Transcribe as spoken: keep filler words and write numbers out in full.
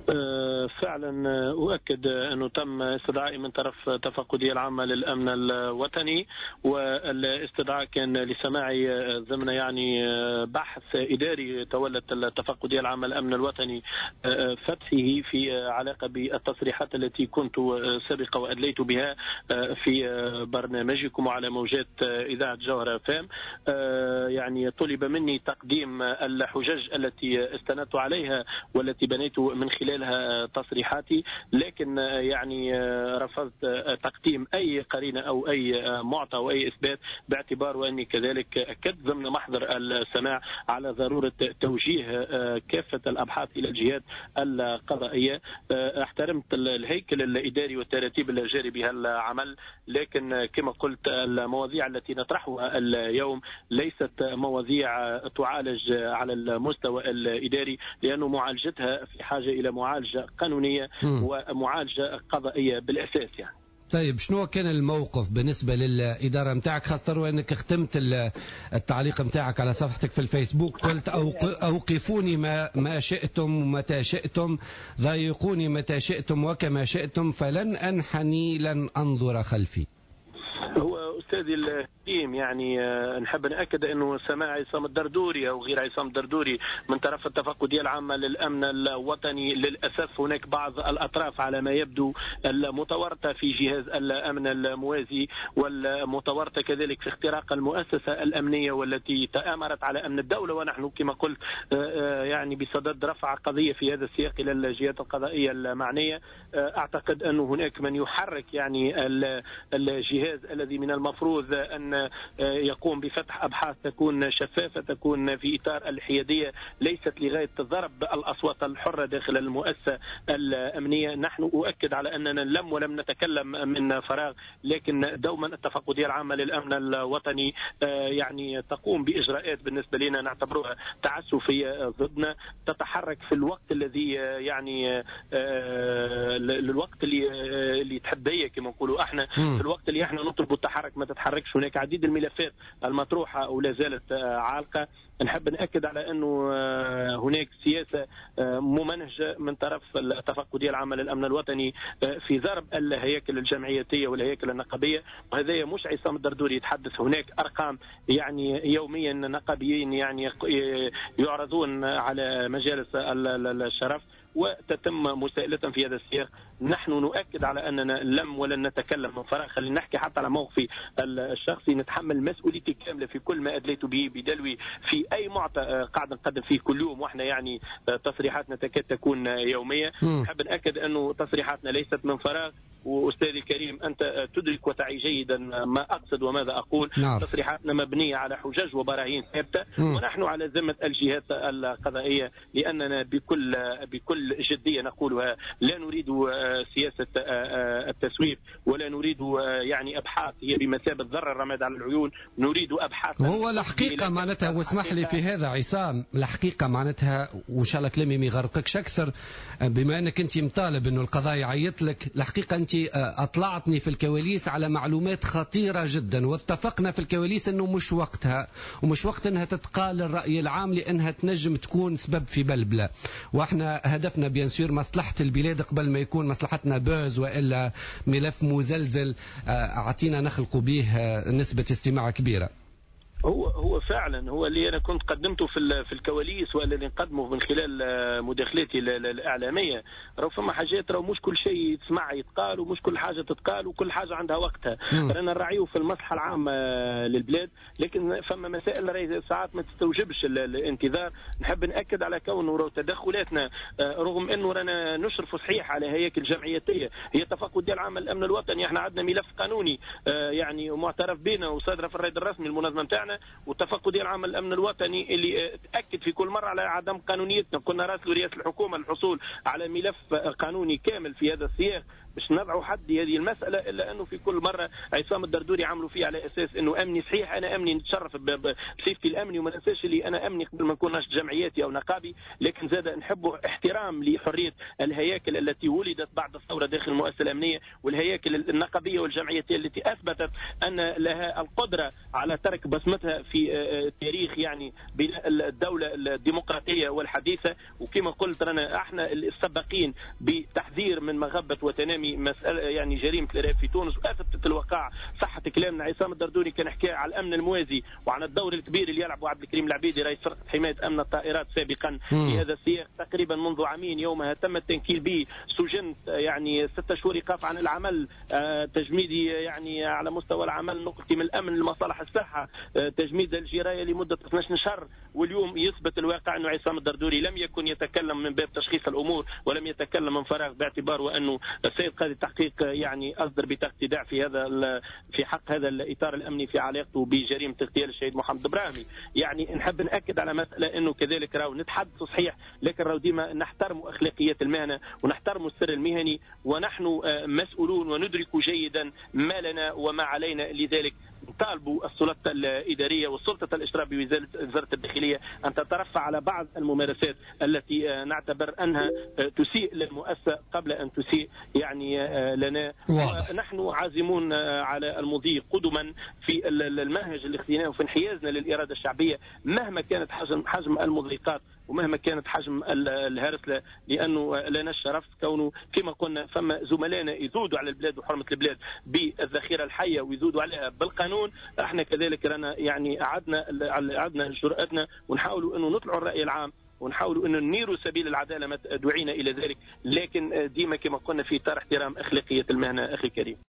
فعلا أؤكد أنه تم استدعائي من طرف تفقدية العامة للأمن الوطني، والاستدعاء كان لسماعي ضمن يعني بحث إداري تولت التفقدية العامة للأمن الوطني فتحه في علاقة بالتصريحات التي كنت سابقا وأدليت بها في برنامجكم وعلى موجات إذاعة جوهرة فام. يعني طلب مني تقديم الحجج التي استندت عليها والتي بنيت من خلالها تصريحاتي، لكن يعني رفضت تقديم أي قرينة أو أي معطى أو أي إثبات، باعتبار وأني كذلك أكدت ضمن محضر السماع على ضرورة توجيه كافة الأبحاث إلى الجهات القضائية. احترمت الهيكل الإداري والتراتيب الجاري بها العمل، لكن كما قلت المواضيع التي نطرحها اليوم ليست مواضيع تعالج على المستوى الإداري، لأنه معالجتها في حاجة إلى معالجة قانونية م. ومعالجة قضائية بالأساس يعني. طيب شنو كان الموقف بالنسبة للإدارة متاعك، خاصة وأنك اختمت التعليق متاعك على صفحتك في الفيسبوك، قلت أوقفوني ما, ما شئتم ومتى شئتم، ضايقوني متى شئتم وكما شئتم، فلن أنحني لن أنظر خلفي. هو أستاذي الكريم يعني نحب نأكد أنه سماع عصام الدردوري أو غير عصام الدردوري من طرف التفقدية العامة للأمن الوطني، للأسف هناك بعض الأطراف على ما يبدو المتورطة في جهاز الأمن الموازي والمتورطة كذلك في اختراق المؤسسة الأمنية والتي تآمرت على أمن الدولة، ونحن كما قلت يعني بصدد رفع قضية في هذا السياق إلى الجهات القضائية المعنية. أعتقد أنه هناك من يحرك يعني الجهاز الذي من المفروض أن يقوم بفتح أبحاث تكون شفافة، تكون في إطار الحيادية، ليست لغاية ضرب الأصوات الحرة داخل المؤسسة الأمنية. نحن أؤكد على أننا لم ولم نتكلم من فراغ، لكن دوما التفقدية العامة للأمن الوطني يعني تقوم بإجراءات بالنسبة لنا نعتبرها تعسفية ضدنا، تتحرك في الوقت الذي يعني الوقت اللي اللي تحديه كما نقولوا احنا، في الوقت اللي احنا نطلب التحرك ما تتحركش. هناك عديد الملفات المطروحة ولا زالت عالقة. نحب نأكد على أنه هناك سياسة ممنهجة من طرف التفقدية العامة للأمن الوطني في ضرب الهياكل الجمعياتية والهياكل النقابية، وهذا مش عصام الدردوري يتحدث. هناك أرقام يعني يوميا نقابيين يعني يعرضون على مجالس الشرف وتتم مساءلة في هذا السياق. نحن نؤكد على أننا لم ولن نتكلم من فراغ، خلينا نحكي حتى على موقفي الشخصي، نتحمل مسؤوليتي كاملة في كل ما أدليت به بدلوي في أي معطى قاعد نقدم فيه كل يوم، وإحنا يعني تصريحاتنا تكاد تكون يومية. نحب نأكد أنه تصريحاتنا ليست من فراغ، وأستاذي الكريم أنت تدرك وتعي جيدا ما أقصد وماذا أقول. نعم. تصريحاتنا مبنية على حجج وبراهين ثابتة، ونحن على ذمة الجهات القضائية، لأننا بكل بكل جدية نقولها لا نريد سياسة التسويف ولا نريد يعني أبحاث هي بمثابة ذر الرماد على العيون، نريد أبحاث. هو الحقيقة معناتها، واسمح لي في هذا عصام، الحقيقة معناتها وإن شاء الله كلامي ما يغرقكش أكثر، بما أنك أنت مطالب أنه القضاء يعيط لك، الحقيقة أنت أطلعتني في الكواليس على معلومات خطيرة جدا، واتفقنا في الكواليس أنه مش وقتها ومش وقت أنها تتقال الرأي العام، لأنها تنجم تكون سبب في بلبلة، وإحنا هدفنا بيانسور مصلحة البلاد قبل ما يكون مصلحتنا بوز وإلا ملف مزلزل أعطينا نخلق به نسبة استماع كبيرة. هو هو فعلا هو اللي انا كنت قدمته في في الكواليس، ولا اللي نقدمه من خلال مداخلتي الاعلاميه. راه فما حاجات راه مش كل شيء تسمع يتقال، ومش كل حاجه تتقال، وكل حاجه عندها وقتها. رانا نراعيو في المصلحه العامه للبلاد، لكن فما مسائل ساعات ما تستوجبش الانتظار. نحب ناكد على كونه راه تدخلاتنا رغم انه رانا نشرف صحيح على هياكل جمعياتيه هي تفقدية العامه للامن الوطني، احنا عندنا ملف قانوني يعني معترف بنا وصادره في الرائد الرسمي المنظمه نتاعنا، والتفقدية العامة للأمن الوطني اللي تأكد في كل مرة على عدم قانونيتنا. كنا راسل رئاسة الحكومة للحصول على ملف قانوني كامل في هذا السياق، باش نضعوا حد لهذه المساله، الا انه في كل مره عصام الدردوري عملوا فيه على اساس انه امني. صحيح انا امني نتشرف بصفتي الامني، وما ننساش اللي انا امني قبل ما نكون ناشط جمعياتي او نقابي، لكن زاد نحب احترام لحريه الهياكل التي ولدت بعد الثوره داخل المؤسسه الامنيه، والهياكل النقابيه والجمعياتيه التي اثبتت ان لها القدره على ترك بصمتها في تاريخ يعني بناء الدوله الديمقراطيه والحديثه. وكما قلت رانا احنا السباقين بتحذير من مغبه وتنامي مساله يعني جريمه الارهاب في تونس، واثبتت الواقع صحه كلامنا. عصام الدردوري كان حكى على الامن الموازي وعن الدور الكبير اللي يلعبه عبد الكريم العبيدي رئيس فرقه حمايه امن الطائرات سابقا في هذا السياق تقريبا منذ عامين، يومها تم التنكيل به، سجنت يعني ستة شهور ايقاف عن العمل، آه تجميدي يعني على مستوى العمل، نقلتي من الامن لمصالح الصحه، آه تجميد الجرايه لمده اثني عشر شهر. واليوم يثبت الواقع انه عصام الدردوري لم يكن يتكلم من باب تشخيص الامور ولم يتكلم من فراغ، باعتبار وانه السيد قاضي التحقيق يعني اصدر بطاقه استدعاء في هذا في حق هذا الاطار الامني في علاقته بجريمه اغتيال الشهيد محمد ابراهيمي. يعني نحب ناكد على مساله انه كذلك راهو نتحدث صحيح، لكن راهو ديما نحترم اخلاقيات المهنه ونحترم السر المهني، ونحن مسؤولون وندرك جيدا ما لنا وما علينا. لذلك نطالبوا السلطه الاداريه والسلطه الاشراف بوزاره الداخليه ان تترفع على بعض الممارسات التي نعتبر انها تسيء للمؤسسه قبل ان تسيء يعني لنا. ونحن عازمون على المضي قدما في المنهج الاغتنائي وفي انحيازنا للاراده الشعبيه مهما كانت حجم حجم المضيقات ومهما كانت حجم الهرسله، لانه لنا الشرف كونه كما قلنا فما زملائنا يزودوا على البلاد وحرمه البلاد بالذخيره الحيه ويزودوا عليها بالقانون. احنا كذلك رانا يعني عدنا عدنا جرأتنا ونحاولوا انه نطلعوا الراي العام ونحاولوا انه ننيروا سبيل العداله ما دعينا الى ذلك، لكن ديما كما قلنا في اطار احترام اخلاقيه المهنه اخي الكريم.